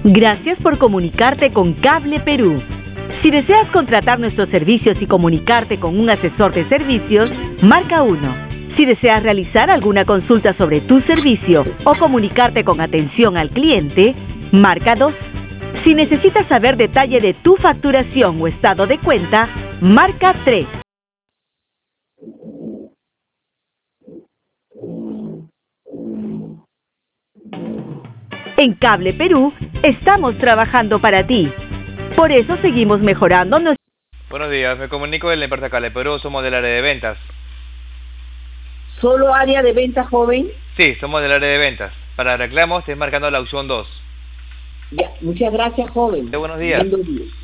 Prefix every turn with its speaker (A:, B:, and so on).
A: Gracias por comunicarte con Cable Perú. Si deseas contratar nuestros servicios y comunicarte con un asesor de servicios, marca 1. Si deseas realizar alguna consulta sobre tu servicio o comunicarte con atención al cliente, marca 2. Si necesitas saber detalle de tu facturación o estado de cuenta, marca 3. En Cable Perú, estamos trabajando para ti. Por eso seguimos mejorando nuestro...
B: Buenos días, me comunico de la empresa Cable Perú, somos del área de ventas.
C: ¿Solo área de venta, joven?
B: Sí, somos del área de ventas. Para reclamos, estés marcando la opción 2.
C: Ya, muchas gracias, joven.
B: Buenos días.
C: Buenos días.